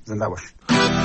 زنده باشید.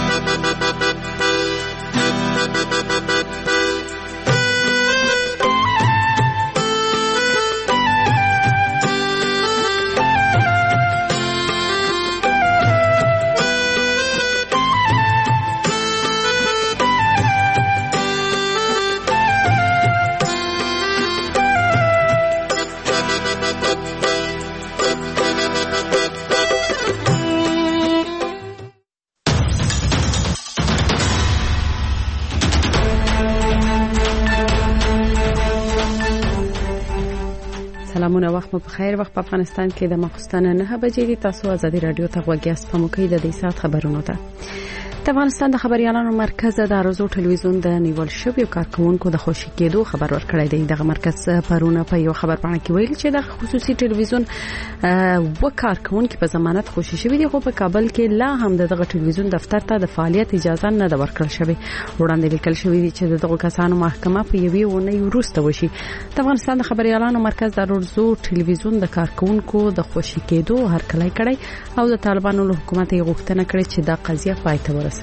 سلامونه، وخت مو بخیر. وخت په افغانستان کې د ماخستن 9 بجې دي. تاسو آزادي رادیو ته غوږ یاست. په موکې د دې سات خبرونو ته د افغانستان د خبريالانو مرکز د ارزو ټلویزیون د نیول شوی کارکونکو د خوشی کېدو خبر ورکړی دی. دغه مرکز پرونه په یو خبرپاڼه کې ویل چې د خصوصي ټلویزیون و کارکونکو په ضمانت خوشی شوی دی، خو په کابل کې لا هم دغه ټلویزیون دفتر ته د فعالیت اجازه نه ده ورکړل شوی. وړاندې لیکل شوی دی چې دغه کسانو محکمه په یوې ونې وروسته وشي. د افغانستان د خبريالانو مرکز د ارزو ټلویزیون د کارکونکو د خوشی کېدو هرکلی کړی او د طالبانو له حکومت یې غوښتنه کړې چې دا قضیه پای ته ورسوي.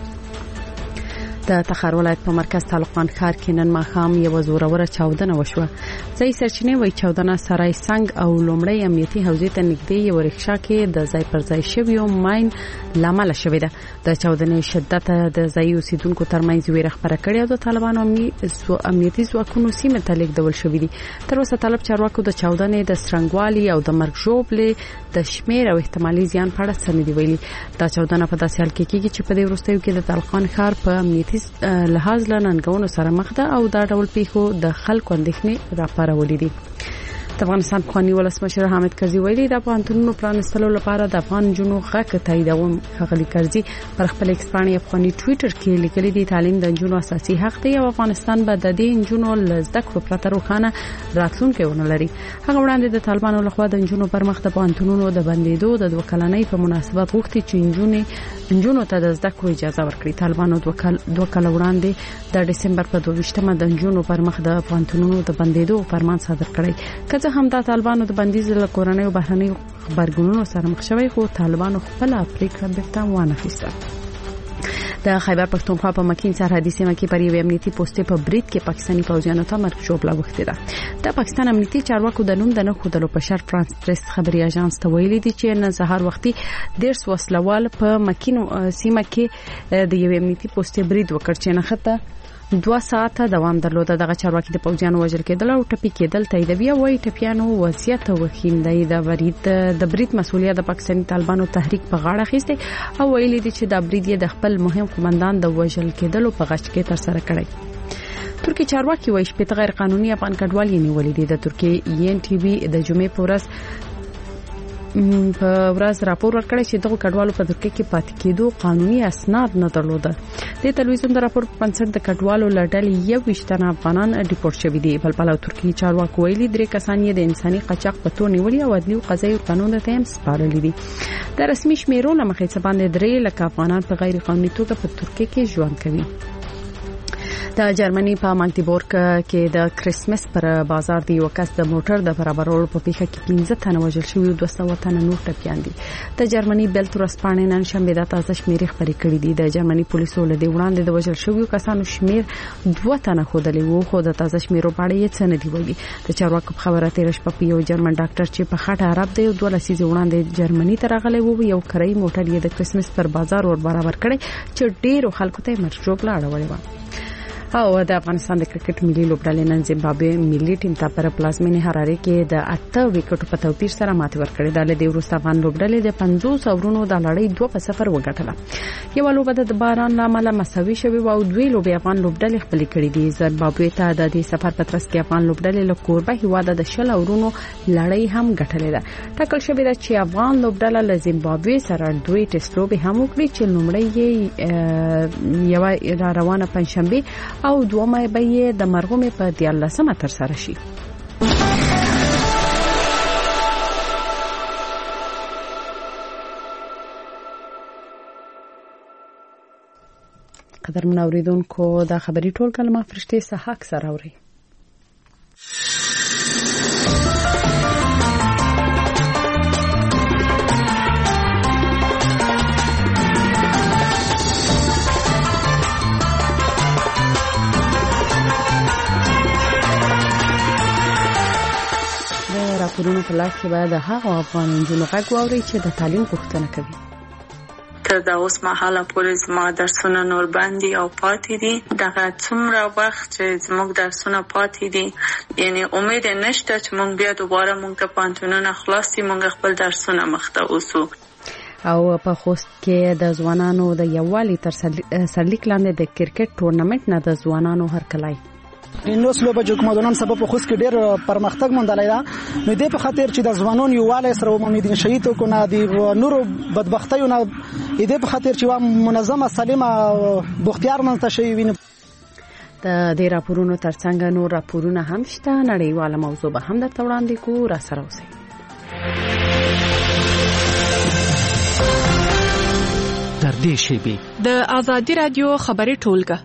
د تخار ولایت په مرکز طالقان ښار کې نن ماښام یو زوروره چاودنه وشوه. ځای سرچینې وایي چاودنه سرای سنگ او لومړی امنیتي حوزې ته نږدې یو رکشا کې د ځای پر ځای شویو ماین لامل شوې ده. د چاودنې شدت د ځای اوسیدونکو ترمنځ ویره خبره کړې او د طالبانو امنیتي ځواکونو سیمه ته لیږدول شوې دي. تر اوسه طالب چارواکو د چاودنې د سترنګوالي او د مرګ ژوبلې د شمیر او احتمالي زیان په اړه څه نه دی ویلي. دا چاودنه په داسې حال کې کېږي چې په دې وروستیو کې د طالقان ښار په امنیتي لحاظ له ننګونو سره مخ ده او دا ډول پیښو د خلکو اندېښنې راپارولې دي. د افغانستان پخوانی ولسمشر حامد کرزي ویلي د پوهنتونونو پرانستلو لپاره د افغان جنونو غږ تاییدوم. ښاغلي کرزي پر خپل ایکس باندې افغاني ټوئیټر کې لیکلي دي تعلیم د جنونو اساسي حق دی او افغانستان به د دې جنونو لزده کړو پرته روښانه راتلونکی ونه لري. هغه وړاندې د طالبانو لخوا د جنونو پر مخ د پوهنتونونو د بندیدو د 2 کلنۍ په مناسبت غوښتي چې جنونو ته د زده کړو اجازه ورکړي. طالبانو 2 کال وړاندې د دسمبر په 22مه د جنونو پر مخ د پوهنتونونو د بندیدو فرمان صادر کړی. که هم د طالبانو د بندیز له کورنۍ او بهرنۍ خبرګونونو سره مخ شوی، خو طالبانو خپل پریکړه بیرته وانه خیسته. د خیبر پښتونخوا په مکین سرحدي سیمه کې پر یو امنیتي پوسټ په برید کې پاکستاني فوجیانو ته مرګ ژوبله وخته ده. د پاکستان امنیتي چارواکو د نوم د نه خودلو په شرط فرانس پریس خبري اژانس ته ویلي دي چې نن سهار وختي 150 وسلوال په مکین سیمه کې د یو امنیتي پوسټ برید وکړ چې نه خطه 2 ساعته دوام درلود. دغه چارواکي د پوجانو وژل کېدل او ټپي کېدل تاییدوي او وايي ټپيانو وضعیت وخیندای د برید مسؤلیت د پاکستاني طالبانو تحریک په غاړه اخیسته او ویلي دي چې دا برید یې د خپل مهم قومندان د وژل کېدلو په غچ کې تر سره کړی. ترکی چارواکي وایي چې غیر قانوني افغان کډوال یې نیولې دي. د ترکی ENTV د جمعې په ورځ راپور ورکړی چې دغه کډوالو په ترکیه کې پاتې کېدو قانوني اسناد نه درلوده. د ټلویزیون د راپور په بنسټ د کډوالو لړډلې 21 افغانان ډیپورټ شوي دي. بلبل ترکی چارواکي ویلي 3 کسان یې د انساني قاچاق په تور نیولي او عدلي او قضایي قانون ته هم سپارلي دي. د رسمي شمیرو له مخې څه باندې 3 لک افغانان په غیر قانوني توګه په ترکیه کې ژوند کوي. د جرمني په ماګدیبورګ کې د کریسمس پر بازار دی یو کس د موټر د برابرولو په پیښه کې 15 تنه وژل شوي او 200 تنه نور ټپيان دي. د جرمني بلټ ورځپاڼې نن شنبه د تازه شمیرې خبرې کړې دي. د جرمني پولیسو له دې وړاندې د وژل شویو کسانو شمیر 2 تنه خودلې وو، خو د تازه شمیرو په اړه یې څه نه دی ویلي. د چارواکو خبره تیر شپه په یو جرمن ډاکټر چې په خټه عرب دی 2 لسیزې وړاندې جرمني ته راغلی وو، یو کرایي موټر یې د کریسمس پر بازار ور برابر کړی چې ډیرو خلکو ته مرجوب لاړ و. او د افغانستان د کرکټ ملي لوبډلې نن زیمبابوې ملي ټیم ته پر پلازمینه حرارې کې د 8 وکټو په توپیر سره ماتې ورکړې. د لدې وروسته افغان لوبډلې د 50 اورونو د لړۍ 2-0 وګټله. یو لوبه د باران لامل مساوي شوه او 2 لوبې افغان لوبډلې خپل کړې دي. زیمبابوې ته د دې سفر په ترڅ کې افغان لوبډلې له کوربه هیواد د 20 اورونو لړۍ هم ګټلې ده. ټاکل شوی ده چې افغان لوبډله له زیمبابوې سره 2 ټیسټ لوبې هم وکړي چې لومړی یې یو روانه پنځشنبه او دومه به یې د مرغومې په 14مه تر سره شي. قدرمن اوریدونکو دا خبري ټول کلمه فرشتي صحاک سره اوري. راپورونو په لاس کې به د هغو افغان نجونو غږ واورئ چې د تعلیم غوښتنه کوي. تر دا اوس مهاله پورې زما درسونه نور باندې او پاتې دي. دغه څومره وخت چې زموږ درسونه پاتې دي، یعنی امید نشته چې موږ بیا دوباره موږ ته پانتونونه خلاص شي، موږ خپل درسونه مخته اوسو. او په خوست کې د ځوانانو د یووالي تر سرلیک لاندې د کرکټ ټورنمنت نه د ځوانانو هرکلی. نو سلوبه جوړمدونن سبب په خوست کې ډېر پرمختګ موندلای دا. نو دې په خاطر چې د ځوانانو یووالی سره امید شهید کو نه دی نور بدبختیونه دې په خاطر چې منظمه سالمه بوختیار منځ شي ویني. د دې راپورونو ترڅنګ نور راپورونه هم شته. نړیواله موضوع به هم درته وړاندې کوو، را سره اوسئ. تر دې شیبې د آزادي رادیو خبري ټولګه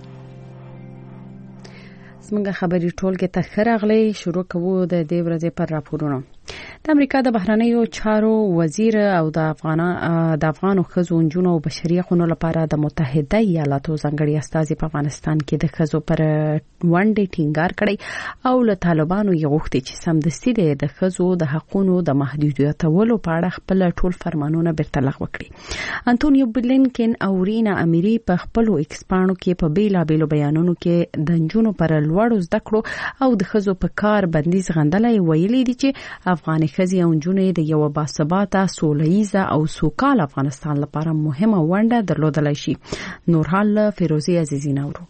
زموږ خبري ټولګه ته ښه راغلی. شروع کوو د دې ورځې پر راپورونو. د امریکا د بهرنیو چارو وزیر او د افغانو ښځو نجونو او بشري حقوقو لپاره د متحده ایالاتو ځانګړي استازي په افغانستان کې د ښځو پر ونډې ټینګار کړی او له طالبانو یې غوښتي چې سمدستي د ښځو د حقوقو د محدودیتولو په اړه خپل ټول فرمانونه بیرته لغوه کړي. انټونیو بلینکن او رینا اميري په خپل ایکس پاڼو کې په بیلابېلو بیانونو کې د نجونو پر لوړو زده کړو او د ښځو په کار بندیز غندلای ویلي دي چې افغاني ښځې او نجونې د یو باثباته سولهییزه او سوکاله افغانستان لپاره مهمه ونډه درلودلای شي. نورحال فیروزی عزیزی نورو.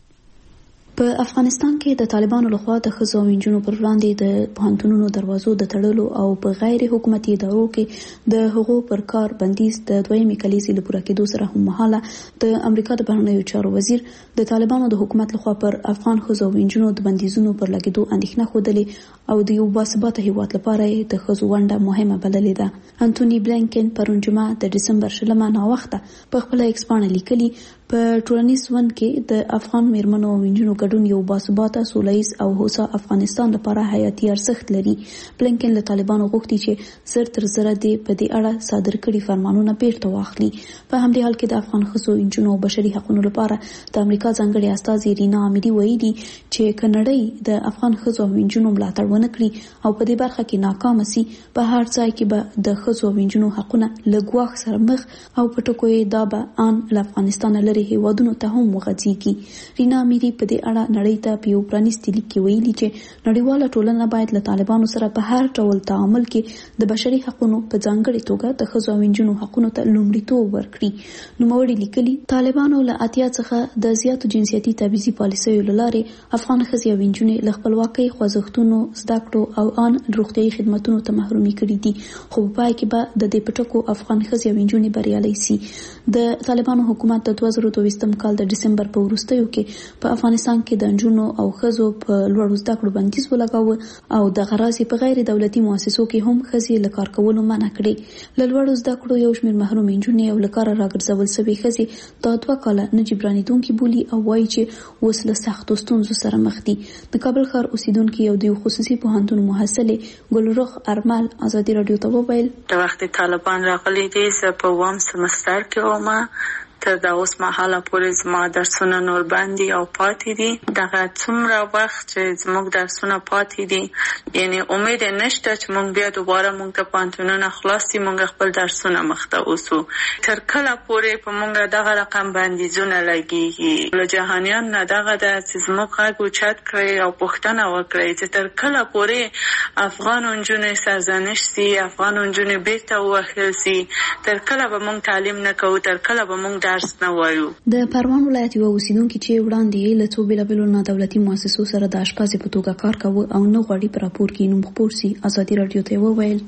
په افغانستان کې د طالبانو لخوا د ښځو او نجونو پر وړاندې د پوهنتونونو دروازو د تړلو او په غیر حکومتي ادارو کې د حقوقو پر کار بندیز د دویمې کلیزې له پوره کېدو سره هم مهاله د امریکا د بهرنیو چارو وزیر د طالبانو د حکومت لخوا پر افغان ښځو او نجونو د بندیزونو پر لګېدو اندېښنه ښودلې او د یو باثباته هیواد لپاره د ښځو ونډه مهمه بللې ده. انټونی بلینکن پرون جمعه د ډسمبر 20 ناوخته په خپل ایکس پاڼه لیکلي په ټولنیز ژوند کې د افغان میرمنو او نجونو ګډون یو باثباته سولهییز او هوسا افغانستان لپاره حیاتي ارزښت لري. بلینکن له طالبانو غوښتي چې زر تر زره دې په دې اړه صادر کړي فرمانونه بیرته واخلي. په همدې حال کې د افغان ښځو نجونو او بشري حقوقو لپاره د امریکا ځانګړي استازي رینا اميري ویلي چې کاناډا د افغان ښځو او نجونو ملاتړ ونه کړي او په دې برخه کې ناکام سي، په هر ځای کې به د ښځو او نجونو حقوقونه لګواخ سره مخ او په ټکو یې دا به ان له افغانستان لري هیوادونو ته هم وغځيږي. رینا اميري په دې اړه نړۍ ته په یو پرانیستي لیک کې ویلي چې نړیواله ټولنه باید له طالبانو سره په هر ډول تعامل کې د بشري حقوقو په ځانګړي توګه د ښځو او نجونو حقوقو ته لومړیتوب ورکړي. نوموړي لیکلي طالبانو له اتیا څخه د زیاتو جنسیتي تبعیضي پالیسیو له لارې افغان ښځې او نجونې له خپلواکۍ خوځښتونو زده کړو او ان روغتیايي خدماتونو ته محرومي کړي دي، خو په پای کې به د دې پټکو افغان ښځې او نجونې بریالي سي. د طالبانو حکومت د 2022 کال د ډسمبر په وروستیو کې په افغانستان کې د نجونو او ښځو په لوړو زده کړو بندیز ولګاوه او د غرازي په غیر دولتي مؤسسو کې هم ښځې له کار کولو منع کړې. له لوړو زده کړو یو شمېر محروم نجونې او له کاره راګرځول شوې ښځې دا 2 کاله نه جبرانېدونکي بولي او وایي چې اوس له سختو ستونزو سره مخ دي. د کابل ښار اوسیدونکي او د خصوصي پوهنتون محصلې ګلرخ ارمل ازادي رادیو ته وویل د وخت طالبان راغلي دي په وام سمستر کې ومه تر دا اوس مهاله پورې زما درسونه نور باندې او پاتې دي. دغه څومره وخت چې زموږ درسونه پاتې دي، یعنی امید نشته چې موږ بیا دوباره موږ ته پانتونونه خلاص شي، موږ خپل درسونه مخته اوسو. تر کله پورې په موږ دغه رقم بندیزونه لګیږي؟ له جهانیان نه دغه د چې زموږ غږ اوچت کړئ او پوښتنه وکړئ چې تر کله پورې افغان نجونې سرزنش سي، افغان نجونې بیرته ووهل سي، تر کله به موږ تعلیم نه کوو، تر کله به موږ درس نه وایو. د پروان ولایت یو اوسیدونکي چې وړاندې له څو بیلابیلو نادولتي مؤسسو سره د اشپزۍ په توګه کار کاوه او نه غواړي په راپور کې نوم خپور سي، ازادي رادیو ته وویل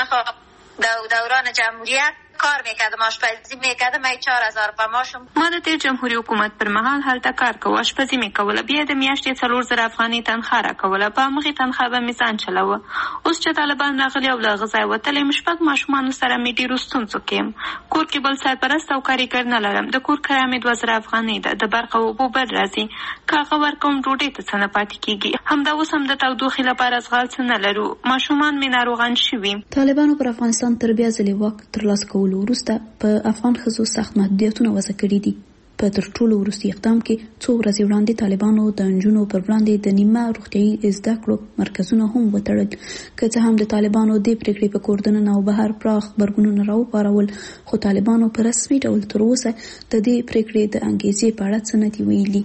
دوران جمهوریت کار میکردم، آشپزی میکردم، 4000 په ماشم. ما د تیر جمهوریت حکومت پر مهال هلته کار کوه، آشپزی میکوله، بیا د میاشتې 4000 افغانۍ تنخواه راکوله، په همغې تنخواه به مې ځان چلوه. اوس چې طالبان راغلي او له هغه ځایه وتلی، شپږ ماشومانو سره مې ډېرو ستونزو کې یم. کور کې بل سرپرست او کارګر نه لرم، د کور کرایه مې 2000 افغانۍ ده، د برق او اوبو بل راځي، که هغه ورکوم ډوډۍ ته څه نه پاتې کېږي. همدا اوس هم د تودوخې لپاره ځغال څه نه لرو، ماشومان مې ناروغان شوي. طالبانو پر افغانستان تر بیا ځلې واک ترلاسه کولو وروسته په افغان ښځو سخت محدودیتونه وضع کړي دي. په تر ټولو وروستي اقدام کې څو ورځې وړاندې طالبانو د نجونو پر وړاندې د نیمه روغتیايي زده کړو مرکزونه هم وتړل. که څه هم د طالبانو د پریکړې په کور دننه او بهر پراخ غبرګونونه راوپارول، خو طالبانو په رسمي ډول تر اوسه د دې پریکړې د انګیزې په اړه څه نه دي ویلي.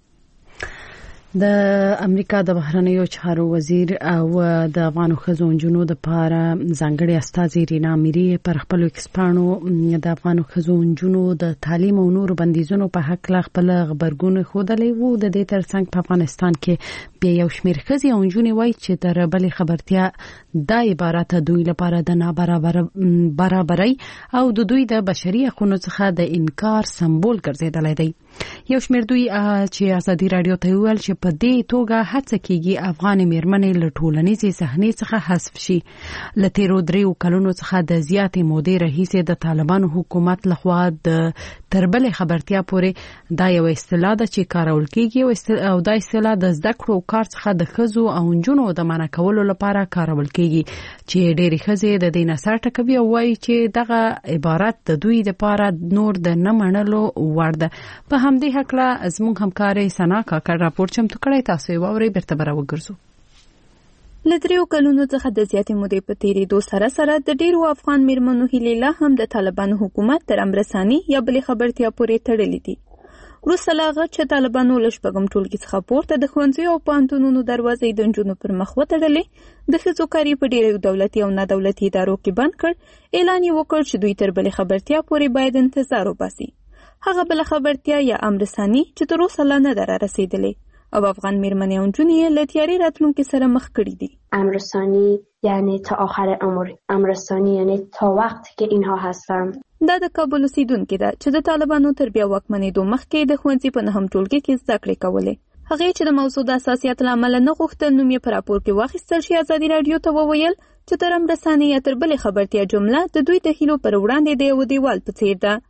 د امریکا د بهرنیو چارو وزیر او د افغان ښځو او نجونو د لپاره ځانګړي استازي رینا میری پر خپل ایکسپانو د افغان ښځو او نجونو د تعلیم او نور بندیزونو په حق لا خپل خبرګون خوده وو. د دې ترڅنګ په افغانستان کې بیا یو شمېر ښځې او نجونې وایي چې تر بلې خبرتیا دا عبارت دوی لپاره د نابرابرۍ او د دوی د بشري حقوقو څخه د انکار سمبول ګرځیدلی دی. یو شمېر دوی چې ازادي رادیو ته ویل چې په دې توګه هڅه کیږي افغان میرمنې له ټولنیزې صحنې څخه حذف شي. له تیرو 3 کلونو څخه د زیاتې مودې راهیسې د طالبانو حکومت لخوا د تربلې خبرتیا پورې دا یو اصطلاح ده چې کارول کیږي او دا اصطلاح د زده کړو کار څخه د ښځو او نجونو د منع کولو لپاره کارول کیږي چې ډېری ښځې د دې نه سر ټکوي او وایي چې دغه عبارت د دوی لپاره نور د نه منلو وړ ده. په همدې هکله زموږ همکارې سنا کاکړ راپور چمتو کړی، تاسو یې واورئ. بیرته به راوګرځو. له 3 کلونو څخه د زیاتې مودې په تیریدو سره د ډیرو افغان میرمنو هیلې لا هم د طالبانو حکومت تر امرساني یا بلې خبرتیا پورې تړلې دي. وروسته له هغه چې طالبانو له شپږم ټولګي څخه پورته د ښوونځیو او پوهنتونونو دروازې د نجونو پر مخ وتړلې، د ښځو کاري په ډیرو دولتي او نه دولتي ادارو کې بند کړ. اعلان یې وکړ چې دوی تر بلې خبرتیا پورې باید انتظار وباسي. هغه بل خبرتیا یا امرساني چې تر اوسه لا نه ده رسیدلې او افغان میرمنې او نجونې یې له تیارې راتلونکي سره مخ کړي دي. امرسانی یعنی تا آخر عمر، امرسانی یعنی تا وقتی که اینها هستن. دا د کابل اوسیدونکې ده چې د طالبانو تر بیا واکمنېدو مخکې د ښوونځي په 9م ټولګي کې زده کړې کولې. هغې چې د موضوع د اساسیت له امله نه غوښتل نوم یې په راپور کې واخیستل شي، ازادي راډیو ته وویل چې تر امرسانی یا تر بلې خبرتیا جمله د دوی د هیلو پر وړاندې د یو دیوال په څیر ده.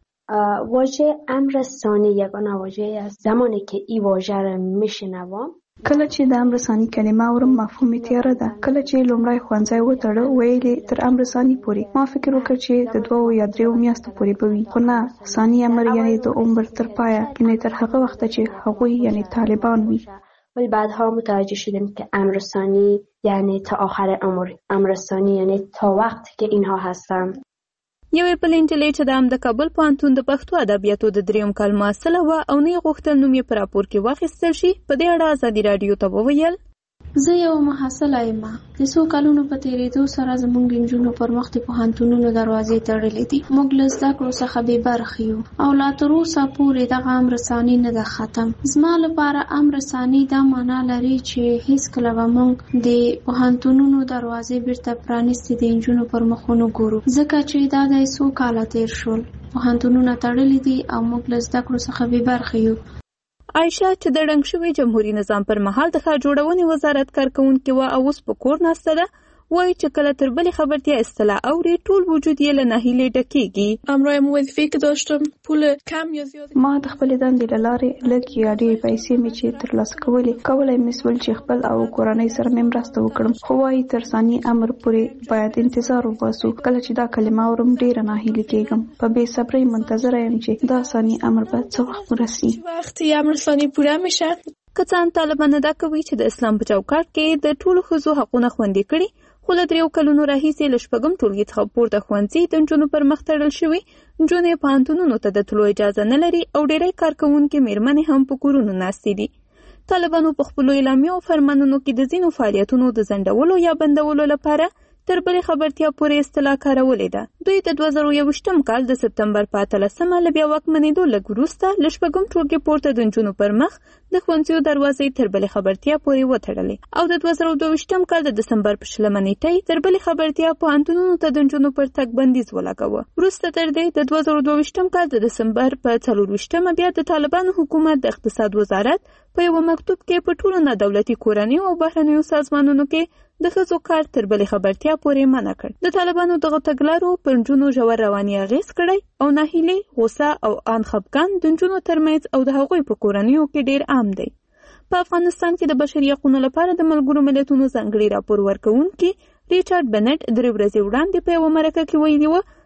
واژه امرسانی یگانه واژه‌ای است. زمانی که این واژه را میشنوم، کله چې د امرسانی کلمه اورم مفهوم تیاره ده. کله چې لومړی ښوونځی وتړه ویلې تر امرسانی پورې ما فکر وکړ چې د 2 یا 3 میاشتو پورې به وي، خو نه، ثاني امر یعنی د عمر تر پایه، یعنی تر هغه وخته چې هغوی یعنی طالبان وي. ولی بعدها متوجه شدیم که امرسانی یعنی تا آخر عمر، امرسانی یعنی تا وقتی که اینها هستن. یوې بلې نجلۍ چې د کابل پوهنتون د پښتو ادبیاتو د 3م کال محصله وه او نه یې غوښتل نوم یې په راپور کې واخیستل شي، په دې اړه ازادي راډیو ته وویل: زه یو محصله یم. د څو کلونو په تیریدو سره زموږ د نجونو پر مخ د پوهنتونونو دروازې تړلې دي. موږ له زده کړو څخه بې برخې یو او لا تر اوسه پورې دغه امرساني نه ده ختم. زما لپاره امرساني دا معنا لري چې هیڅکله به موږ د پوهنتونونو دروازې بیرته پرانیستې د نجونو پر مخونو ګورو، ځکه چې دا د څو کاله تیر شول. پوهنتونونه تړلې دي او موږ له زده کړو څخه بې برخې یو. عایشه چې د ړنګ شوي جمهوریت نظام پر مهال د ښار جوړونې وزارت کارکونکې وه او اوس په کور ناسته ده، وایي چې کله تر بلې خبرتیا اصطلاح اوري ټول وجود یې له ناهیلۍ ډکېږي. امرویم وظیفه‌ای که داشتم پول کم یا زیاد، ما د خپلې دندې له لارې لږ یا ډېرې پیسې مې چې ترلاسه کولای مې سول چې خپل او کورنۍ سره مې مرسته وکړم، خو وایي تر ثاني امر پورې باید انتظار وباسو. کله چې دا کلمه اورم ډېره ناهیلې کېږم، په بې صبرۍ منتظره یم چې دا ثاني امر به څه وخت ورسي. وقتی امر ثانی پوره میشه. که څه هم طالبان دا کوي چې د اسلام په چوکاټ کې د ټولو ښځو حقونه خوندي کړي، خو له 3 کلونو راهیسې له 4م ټولګي څخه پورته ښوونځي د نجونو پر مخ تړل شوي. نجونې پوهنتونونو ته د تلو اجازه نه لري او ډېری کارکوونکې میرمنې هم په کورونو ناستې دي. طالبانو په خپلو اعلامیو او فرمانونو کې د ځینو فعالیتونو د ځنډولو یا بندولو لپاره تر بلې خبرتیا پورې اصطلاح کارولې ده. دوی د 2021 کال د سپتمبر په 18 له بیا واکمنېدو لږ وروسته له 4م ټولګي پورته د نجونو پر مخ د ښوونځیو دروازې تر بلې خبرتیا پورې وتړلې او د 2022 کال د دسمبر په 20 نیټې تر بلې خبرتیا پوهنتونونو ته د نجونو پر تګ بندیز ولګاوه. وروسته تر دې د 2022 کال د دسمبر په 24 بیا د طالبانو حکومت د اقتصاد وزارت په یو مکتوب کې په ټولو نه دولتي کورنیو او بهرنیو سازمانونو کې د ښځو کار تر بلې خبرتیا پورې منع کړ. د طالبانو دغه تګلارو پر نجونو ژور رواني اغېز کړی او ناهیلي، غوسه او ان خفګان د نجونو ترمنځ او د هغوی په کورنیو کې ډېر عام دی. په افغانستان کې د بشري حقوقو لپاره د ملګرو ملتونو ځانګړي راپور ورکوونکي ریچارډ بنټ 3 ورځې وړاندې په یوه مرکه کې ویلي وه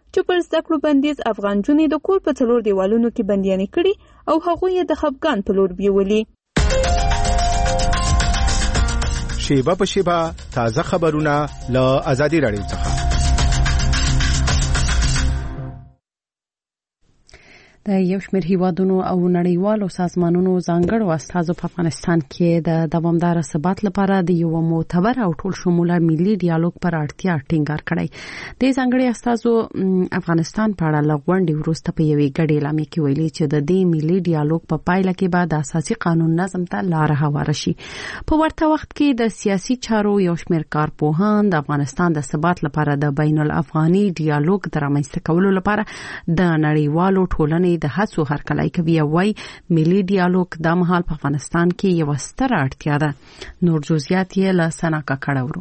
چې پر زده کړو بندیز افغان جونې د کور په 4 دیوالونو کې بندیانې کړي او هغوی یې د خفګان په لور بیولي. شیبه په شیبه تازه خبرونه له آزادي راډیو څخه. د یو شمېر هیوادونو او نړیوالو سازمانونو ځانګړو استازو په افغانستان کې د دوامدار ثبات لپاره د یو معتبر او ټول شموله ملي ډیالوګ پر اړتیا ټینګار کړی. د ځانګړي استازو افغانستان په اړه لغونډې وروسته په یوې ګډې اعلامیه کې ویلي چې د دې ملي ډیالوګ په پایله کې به د اساسي قانون نظم ته لار هواره شي. په ورته وخت کې د سیاسي چارو یو شمېر کارپوهان د افغانستان د ثبات لپاره د بین الافغاني ډیالوګ د رامنځته کولو لپاره د نړیوالو ټولنې د هڅو هرکلی کوي. وایي ملي ډیالوګ د مهال په افغانستان کې یو ستره اړتیا ده. نور جزئیات یې له سنا کاکړ اورو.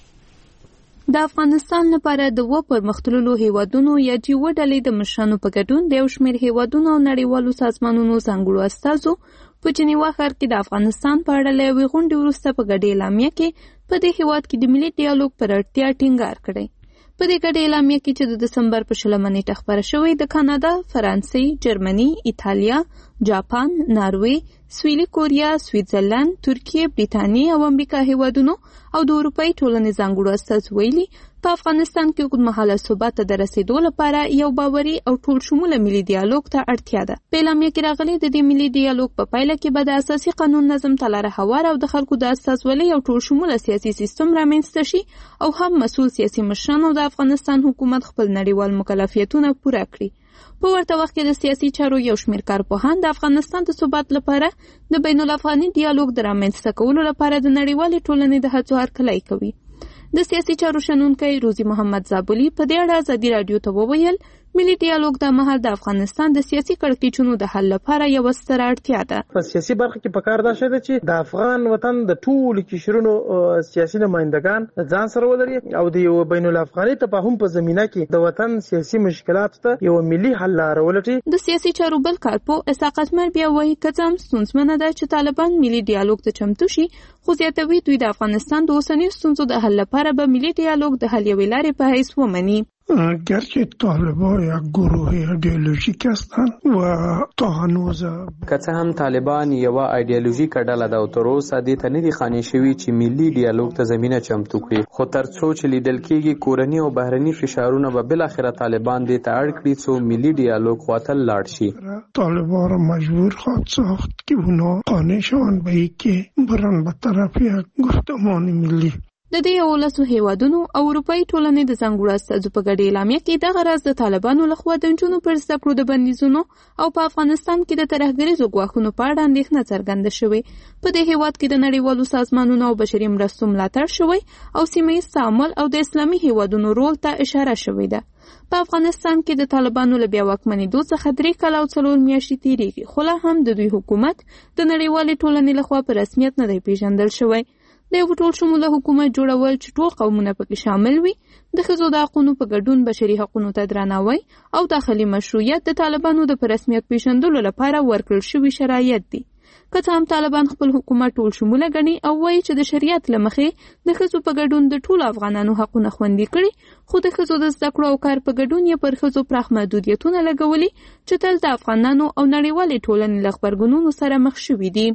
د افغانستان لپاره د پرمختللو هیوادونو یا G7 ډلې د مشرانو په ګډون د یو شمېر هیوادونو او نړیوالو سازمانونو ځانګړو استازو په جنیوا ښار کې د افغانستان په اړه له یوې غونډې وروسته په ګډې اعلامیه کې په دې هیواد کې د ملي ډیالوګ پر اړتیا ټینګار کړی. په دې ګډې اعلامیه کې چې د دسمبر په 20 نیټه خپره شوې د کاناډا، فرانسې، جرمني، ایتالیا، جاپان، ناروې، سویلي کوریا، سویټزرلند، ترکیه، بریټانیا او امریکا هیوادونو او د اروپאי ټولنې ځانګړو استاذ ویلي په افغانستان کې اوږدمهاله ثبات ته د رسیدو لپاره یو باوري او ټول شموله ملي ډیالوګ ته اړتیا ده. په اعلامیه کې راغلي د دې ملي ډیالوګ په پایله کې به د اساسي قانون نظم ته لاره هواره او د خلکو د استازولۍ او ټول شموله سیاسي سیستم رامنځته شي او هم مسؤل سیاسي مشران او د افغانستان حکومت خپل نړیوال مکلفیتونه پوره کړي. په ورته وخت کې د سیاسي چارو یو شمېر کارپوهان د افغانستان د ثبات لپاره د بین الافغاني ډیالوګ د رامنځته کولو لپاره د نړیوالې ټولنې د هڅو هرکلی کوي. د سیاسي چارو شنونکی روزي محمد زابلي په دې اړه آزادي راډیو ته وویل ملي ډیالوګ د مهال د افغانستان د سیاسي کړکېچونو د حل لپاره یو ستره اړتیا ده. په سیاسي برخه کې پکار دا شته چې د افغان وطن د ټولو قشرونو سیاسي نمائندگان ځان سره ولري او د یو بین الافغاني تفاهم په زمینه کې د وطن سیاسي مشکلات ته یو ملي حل لار ولټي. د سیاسي چارو بل کارپو اسحاق اتمر بیا وایي کڅم ستونزمنه ده چې طالبان ملي ډیالوګ ته چمتو شي، خو زیاتوي دوی د افغانستان د اوسنیو ستونزو د حل لپاره به ملي ډیالوګ د حل یوې لارې په حیث ومني. گرچه طالبان یک گروه ایدئولوژیک هستند و تا هنوز که څه هم طالبان یو ایدئولوژیک ډله ده او تر اوسه دې ته نه دي خانې شوي چې ملي ډیالوګ ته زمینه چمتو کړي، خو تر څو چې لیدل کېږي کورني او بهرني فشارونه به بالاخره طالبان دې ته اړ کړي څو ملي ډیالوګ خواته لاړ شي. طالبان را مجبور خواهد ساخت که اونا قانع شوند به اینکه برن به طرف یک گفتمان ملی. د دې 11 هیوادونو او اروپאי ټولنې د ځانګړو استازو په ګډې اعلامیه کې دغه راز د طالبانو لخوا د نجونو پر زده کړو د بندیزونو او په افغانستان کې د ترهګریزو ګواښونو په اړه اندېښنه څرګنده شوې. په دې هیواد کې د نړیوالو سازمانونو او بشري مرستو ملاتړ شوی او سیمه ییز تعامل او د اسلامي هیوادونو رول ته اشاره شوې ده. په افغانستان کې د طالبانو له بیا واکمنېدو څخه 3 کاله او 4 میاشتې تېرېږي، خو لا هم د دوی حکومت د نړیوالې ټولنې لخوا په رسمیت نه دی پیژندل شوی. د یو ټول شموله حکومت جوړول چې ټول قومونه پکې شامل وي، د ښځو د حقونو په ګډون بشري حقونو ته درناوی او داخلي مشروعیت د طالبانو د په رسمیت پیژندلو لپاره ورکړل شوي شرایط دي. که څه هم طالبان خپل حکومت ټول شموله ګڼي او وایي چې د شریعت له مخې د ښځو په ګډون د ټولو افغانانو حقونه خوندي کړي، خو د ښځو د زده کړو او کار په ګډون یې پر ښځو پراخ محدودیتونه لګولي چې تل د افغانانو او نړیوالې ټولنې له غبرګونونو سره مخ شوي دي.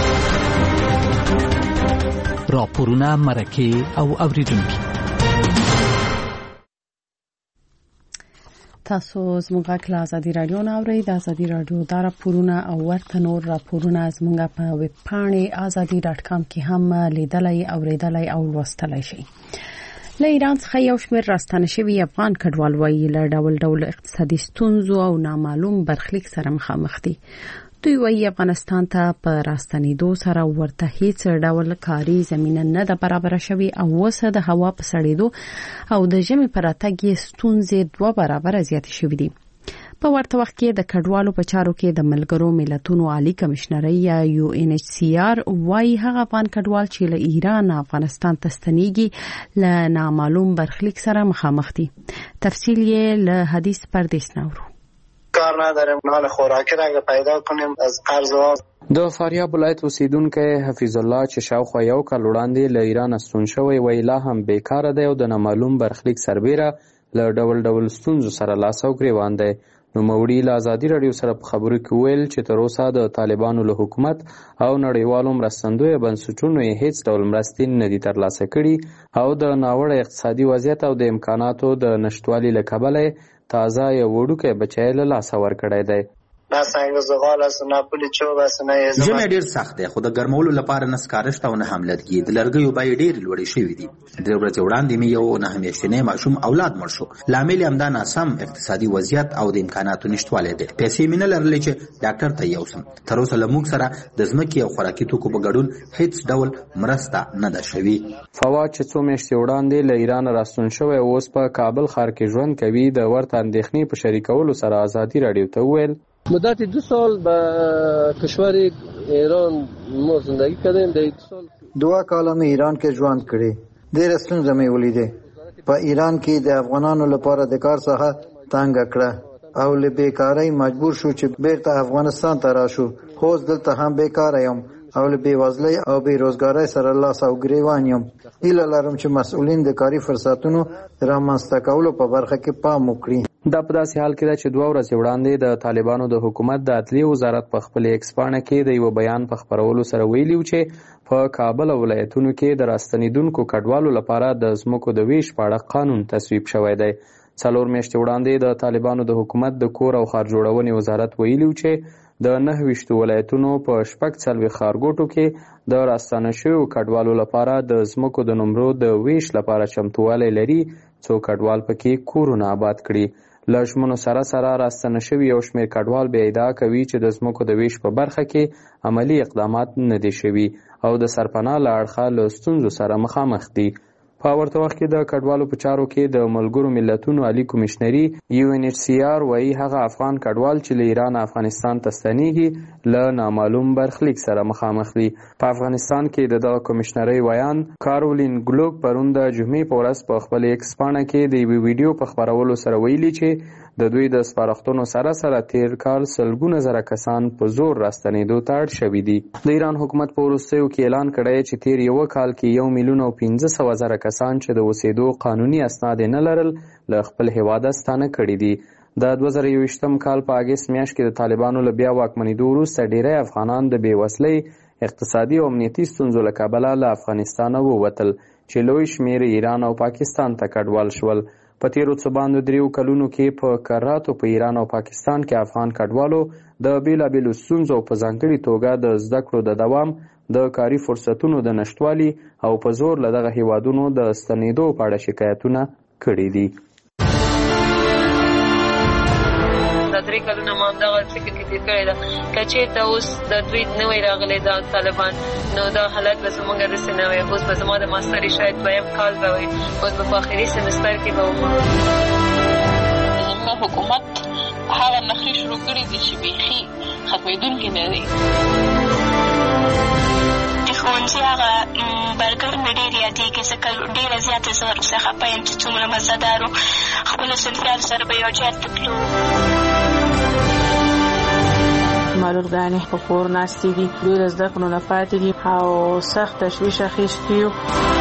راپورونه، مرکې او اوریدونکي. تاسو زموږ غږ آزادي رادیو نه اورئ. د آزادي رادیو دا راپورونه او ورته نور راپورونه زموږ په ویب پاڼې azadi.com کې هم لیدلای، اوریدلای او لوستلای شئ. له ایران څخه یو شمېر راستنه شوي افغان کډوال وایي له ډول ډول اقتصادي ستونزو او نامعلوم برخلیک سره مخامخ دي. دوی وایي افغانستان ته په راستنېدو سره ورته هیڅ ډول کاري زمینه نه ده برابره شوې او اوسه د هوا په سړېدو او د ژمي په راتګ یې ستونزې 2 برابره زیاتې شوې دي. په ورته وخت کې د کډوالو په چارو کې د ملګرو ملتونو عالی کمشنري یا UNHCR وایي هغه افغان کډوال چې له ایران افغانستان ته ستنېږي له نامعلوم برخلیک سره مخامخ دي. تفصیل یې له حدیث پردیس نورو. کار نداریم، مال خوراکی را پیدا کنیم از قرض و د فاریاب ولایت اوسیدونکی حفیظ الله چې شاوخوا 1 کال وړاندې له ایران ستون شوی وی لا هم بیکاره دی او د نامعلوم برخلیک سربیره له ډول ډول ستونزو سره لاس او ګریوان دی. نوموړي له ازادي راډیو سره په خبرو کې ویل چې تر اوسه د طالبانو له حکومت او نړیوالو مرستندویه بنسټونو یې هیڅ ډول مرستې نه دي ترلاسه کړي او د ناوړه اقتصادي وضعیت او د امکاناتو د نشتوالي له کبله تازه یو وړوکی بچی له لاسه ورکړی دی. نه څنګه زغال است نه پولی چوب است نه یې ژمی ډېر سخت دی خو د ګرمولو لپاره نه سکاره او نه هم لرګي. د لرګیو بیې ډېرې لوړې شوې دي. 3 ورځې وړاندې مې یو 9 میاشتنی ماشوم اولاد مړ شو. لامل یې همدا ناسم اقتصادي وضعیت او د امکاناتو نشتوالی دی. پیسې مې نه لرلې چې ډاکټر ته یوسم. تر اوسه له موږ سره د ځمکې او خوراکي توکو په ګډون هیڅ ډول مرسته نه ده شوې. فواد چې څو میاشتې وړاندې له ایران راستون شوی اوس په کابل ښار کې ژوند کوي د ورته اندېښنې په شریکولو سره ازادي راډیو ته وویل مدت 2 سال به کشور ایران ما زندگی کردیم. در 2 سال 2 کال مې ایران کې ژوند کړی. ډېر ستونزې مې ولیدې. په ایران کې د افغانانو لپاره د کار ساحه تنګ کړه او له بیکارۍ مجبور شو چې بیرته افغانستان ته راشو. خو دلته هم بیکار یم او له بېوزلۍ او بېروزګارۍ سره لاس او ګریوان یم. هیله لرم چې مسؤلین د کاري فرصتونو رامنځته کولو په برخه کې پام وکړي. دا په داسې حال کې ده چې 2 ورځې وړاندې د طالبانو د حکومت د عدلیې وزارت په خپل ایکس پاڼه کې د یو بیان په خپرولو سره ویلي چې په کابل او ولایتونو کې د راستنیدونکو کډوالو لپاره د ځمکو د ویش په اړه قانون تصویب شوی دی. 4 میاشتې وړاندې د طالبانو د حکومت د کور او ښار جوړونې وزارت ویلي چې د 29 ولایتونو په 40 ښارګوټو کې د راستانه شویو کډوالو لپاره د ځمکو د نمرو د ویش لپاره چمتووالی لري څو کډوال پکې کورونه آباد کړي. له ژمنو سره سره راستنه شوي یو شمېر کډوال بیا ادعا کوي چې د ځمکو د ویش په برخه کې عملي اقدامات نه دي شوي او د سرپناه له اړخه له ستونزو سره مخامخ دي. په ورته وخت کې د کډوالو په چارو کې د ملګرو ملتونو عالی کمیشنري UNHCR وایي هغه افغان کډوال چې له ایران افغانستان ته ستنېږي له نامعلوم برخلیک سره مخامخ دي. په افغانستان کې د دغه کمیشنرۍ ویان کارولین ګلوک پرون د جمعې په ورځ په خپل ایکس پاڼه کې د یوې ویډیو په خپرولو سره ویلي چې د دوی د سپارښتنو سره سره تیر کال سلګونه زره کسان په زور راستنېدو ته اړ شوي دي. د ایران حکومت په وروستیو کې اعلان کړی چې تیر یو کال کې 1,500,000 کسان چې د اوسېدو قانوني اسناد نه لرل له خپل هیواده ستانه کړي دي. د 2021 کال په اګست میاشت کې د طالبانو له بیا واکمنېدو وروسته ډیری افغانان د بېوزلۍ اقتصادي او امنیتي ستونزو له کبله له افغانستانه ووتل چې لوی شمېر ایران او پاکستان ته کډوال شول. په تیرو څه باندې 3 کلونو کې په کراتو په ایران او پاکستان کې افغان کډوالو د بیلابیلو ستونزو په ځانګړي توګه د زده کړو د دوام د کاري فرصتونو د نشتوالي او په زور له دغه هیوادونو د ستنېدو په اړه شکایتونه کړي دي. دا 3 کلونه ما همدغه فکر کې تېر کړی ده که چېرته اوس د دوی نه وی راغلی دا طالبان نو دا حالت به زموږ داسې نه وی. اوس به زما د ماستري شاید 2م کال به وي. اوس به په آخري سمستر کې به وم. زموږ حکومت هغه نښې شروع کړي دي چې بیخي ختمېدونکي نه دي. د ښوونځي هغه برګر مې ډېر یادېږي ځکه ډېره زیاته زه ورپسې خفه یم چې څومره مزهدار و. خپلو صنفیانو سره به یو ځای ته تلو. معلولګانې په کور ناستې دي. دوی له زده کړو نه پاتې دي او سخت تشویش اخیستی یو.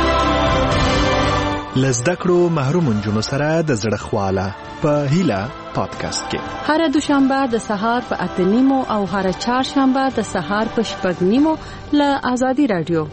له زده کړو محروم نجونو سره د زړه خواله په هیله پادکاسټ کې هر دوشنبه د سهار په 8:30 او هر چهارشنبه د سهار په 6:30 له ازادي رادیو.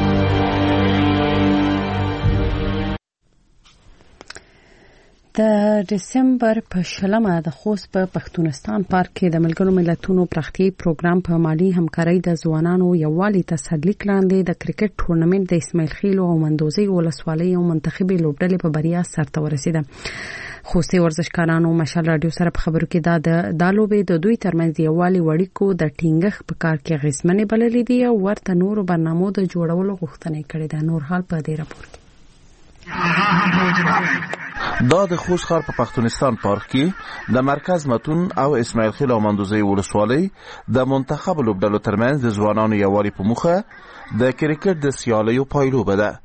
د دسمبر په 20 د خوست په پښتونستان پارک کې د ملګرو ملتونو پراختیايي پروګرام په مالی همکارۍ د ځوانانو یووالي تسلیق لاندې د کرکټ ټورنمنت د اسماعیل خیل او مندوزي ولسوالۍ او منتخبي لوبډلې په بریا سرته ورسیده. خوستي ورزشکارانو مشال رادیو سره په خبرو کې د لوبې د دوی ترمنځ یووالي وړیکو د ټینګښ په کار کې غیسمنې بللې دي او ورته نورو برنامو د جوړولو غوښتنه کړې ده. نور حال په دې راپور کې دا د خوست ښار په پښتونستان پارک کې د مرکز متون او اسماعیل خیل او مندوزي ولسوالۍ د منتخب لوبډلو ترمنځ د ځوانانو یووالي په موخه د کرکټ د سیالیو پایلوبه ده.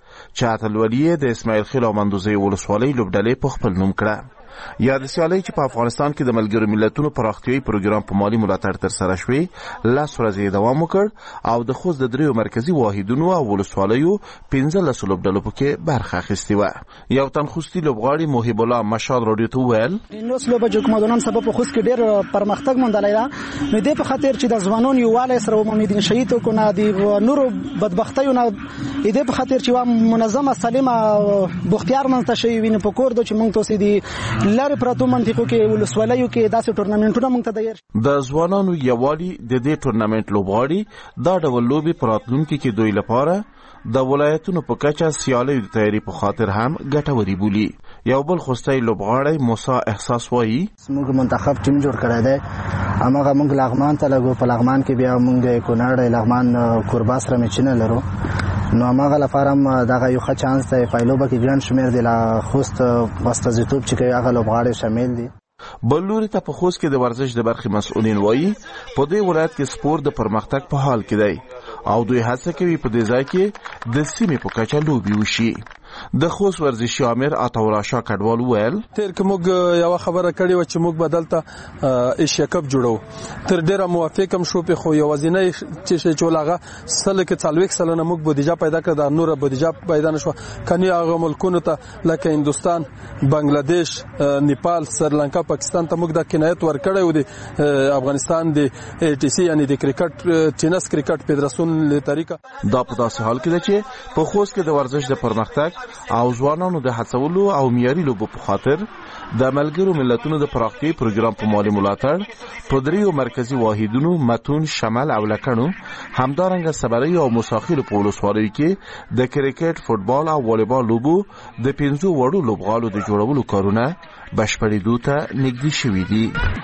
چې اتلولي د اسماعیل خیل او مندوزی ولسوالۍ لوبډلې په خپل نوم کړه. یاد سیالۍ چې په افغانستان کې د ملګرو ملتونو پراختیايي پروګرام په مالي ملاتړ ترسره شوې 10 ورځې دوام وکړ او د خوست د 3 مرکزی واحدونو او ولسوالیو 15 لوبډلو پکې برخه اخیستې وه. یو تن خوستي لوبغاړي محب الله مشال راډیو ته وویل نو سلوبه حکومتونو سبب په خوست کې ډېر پرمختګ موندلی ده. نو دې په خاطر چې د ځوانانو یووالی سره ومومدین شهید کو نه دی نورو بدبختیو نه دې په خاطر چې منظمه سالمه بوختیار منځ شي ویني په کور د چې مونږ توسې دي لاره پراتو منطقو کې ولسوالیو کې داسې ټورنمنټونه مونږ ته دایر د ځوانانو یووالي د دې ټورنمنټ لوبغاړي دا ډول لوبي پراتلونکو کې دوی لپاره د ولایتونو په کچه سیالیو د تیاری په خاطر هم ګټوري بولي. یو بل خوستي لوبغاړی موسی احساس وایي موږ منتخب ټیم جوړ کړی دی. هغه موږ لغمان ته لګو په لغمان کې بیا موږ کونړ لغمان کوربا سره میچنه لرو. نو هغه لپاره دغه یو ښه چانس دی پایلوبه کې ګران شمیر دی لا خوست واستازیتوب چې کوي هغه لوبغاړي شامل دي. بل لوري ته په خوست کې د ورزش د برخې مسؤلین وایي په دې ولایت کې سپورت د پرمختګ په حال کې دی او دوی هڅه کوي په دې ځای کې د سیمې په کچه لوبي وشي. د خوست ورزشي امیر عطاالله شاه کډوال ویل تر کوم یو خبره کړې و چې موږ بدلته ایشیا کپ جوړو تر ډیره موافقم شو په خو یوازینی چې چولغه سل کې 40 سلنه موږ بودیجه پیدا کړ د نور بودیجه پیدا نشو کني هغه ملکونو ته لکه هندستان بنگلاديش نیپال سریلانکا پاکستان ته موږ د کنایت ورکړې و د افغانستان د ټي سي یعنی د کرکټ ټینس کرکټ فدراسیون له طریقه دا په داسې حال کې ده چې په خوست کې د ورزش د پرمختګ او ځوانانو د هڅولو او معیاري لوبو په خاطر د ملګرو ملتونو د پراختیايي پروګرام په مالي ملاتړ په 3 مرکزی واحدونو متون شمال او لکڼو همدارنګه صبري او مساخیل په ولسوالیو کې د کرکټ فوتبال او والیبال لوبو د 15 وړو لوبغالو د جوړولو کارونه بشپړېدو ته نږدې شوي دي.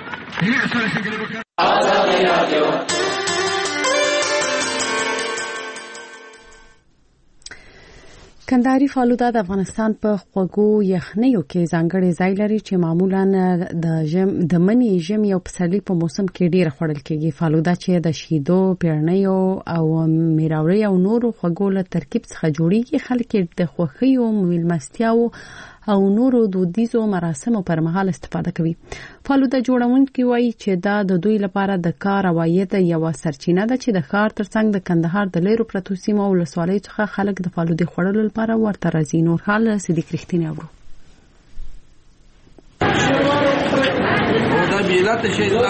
کندهاري فالوده د افغانستان په خوږو یخنیو کې ځانګړی ځای لري چې معمولاً د منی ژمي او پسرلي په موسم کې ډیر خوړل کېږي. فالوده چې د شیدو، پیړنیو او میراوري او نورو خوږو له ترکیب څخه جوړیږي. خلک د خوښیو، میلمستیاو او نورو دودیزو مراسمو پر مهال استفاده کوي. فالوده جوړونکي وایي چې دا د دوی لپاره د کار او عاید یو سرچینه ده چې د ښار ترڅنګ د کندهار د لیرو پرتو سیمو او ولسوالیو څخه خلک د فالودې خوړلو لپاره ورته راځي. نور حال صدیق رښتینی اورو. دا بیلات شي دا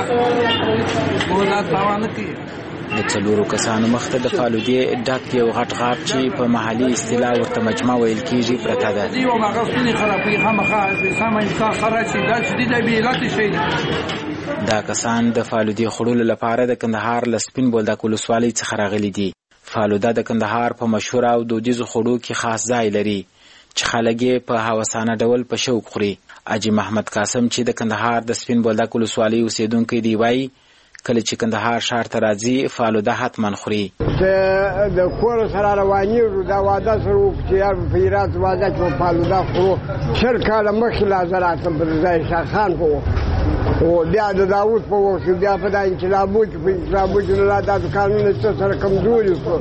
ولا تاوان کوي. د څلورو کسانو مخته د فالودې ډک یو غټ غاب چې په محلي اصطلاح ورته مجمع ویل کېږي پرته ده. یو مغسونی خرابې خامخا سم انسان خراب شي دا چې د بیلات شي. دا کسان د فالودې خوړلو لپاره د کندهار له سپین بولدک ولسوالۍ څخه راغلي دي. فالوده د کندهار په مشهور او دودیزو خوړو کې خاص ځای لري چې خلک یې په هوسانه ډول په شوق خوري. اجي محمد قاسم چې د کندهار د سپین بولدک ولسوالۍ اوسیدونکی دی وایي کله چې کندهار ښار ته راځي فالوده حتما خوري. د کور سره روانېږو دا واده سره وکړو چې یار په هرات واده کې فالوده خورو. 20 کاله مخکې لا زه راتلم په ځای شاخان په وخت او بیا د داود په وخت بیا په دا انقلابو کې په انقلابو کې لا دا قانون سره کمزوري شو.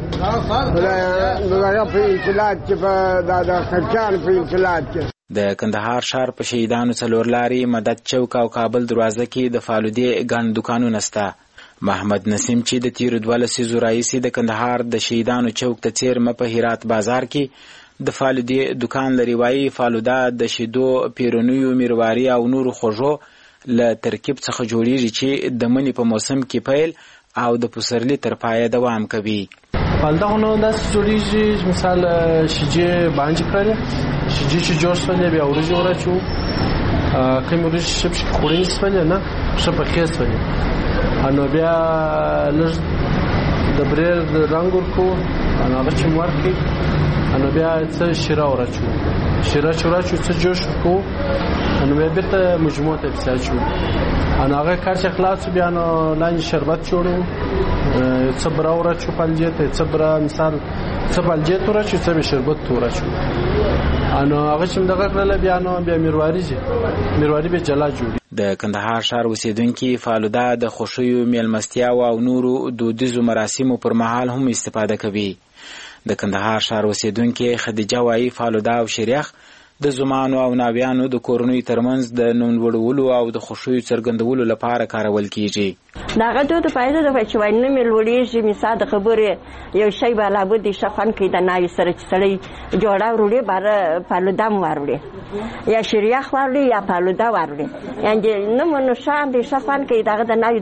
هغه په انقلاب کې په د خلکان په انقلاب کې د کندهار ښار په شهیدانو څلور لاري مدد چوک او کابل دروازه کې د فالودې ګڼ دکانونه شته. محمد نسیم چې د تیرو 12 لسیزو راهیسې د کندهار د شهیدانو چوک ته څیرمه په هرات بازار کې د فالودې دکان لري وایي فالوده د شیدو، پیرونیو، میرواري او نورو خوږو له ترکیب څخه جوړیږي چې د منی په موسم کې پیل او د پسرلي تر پایه دوام کوي. فالوده خو نو داسې جوړیږي مثال شیجې باندې کړی شیجې چې جوړ شولې بیا ورځې ورچو کوم ورځې شپ خوړې سپلې نه شپ کې سپلې انو بیا لږ د بریر رنگ ورکو انو هغه چې ورکې انو بیا څه شیره ورچو شیره چورچو څه جوش کو انو بیا بیرته مجموعه ته بساچو انو هغه کار چې خلاص بیا نو لاندې شربت جوړو څه براوره چو پالجته څه برا مثال څه پالجته ورچو څه شربت ورچو انو هغه چې دغه کړل بیا نو بیا میرواري به جلا جوړي. د کندهار ښار اوسیدونکي فالوده د خوښیو، میلمستیاو او نورو دودیزو مراسمو پر مهال هم استفاده کوي. د کندهار ښار اوسیدونکې خدیجه وایي فالوده او شیریخ د زمانو او ناویانو د کورنیو ترمنځ د نوم لوړولو او د خوښیو څرګندولو لپاره کارول کیږي. دغه دود پیدا د چې وای نوم لوړیږي مثال د خبرې یو شی به لا بده شفن کې د ناوی سره چې سړی جوړه وروړي بار فالوده وروړي یا شیریخ وروړي یا فالوده وروړي یعنی نوم نو شان د شفن کې دغه د ناوی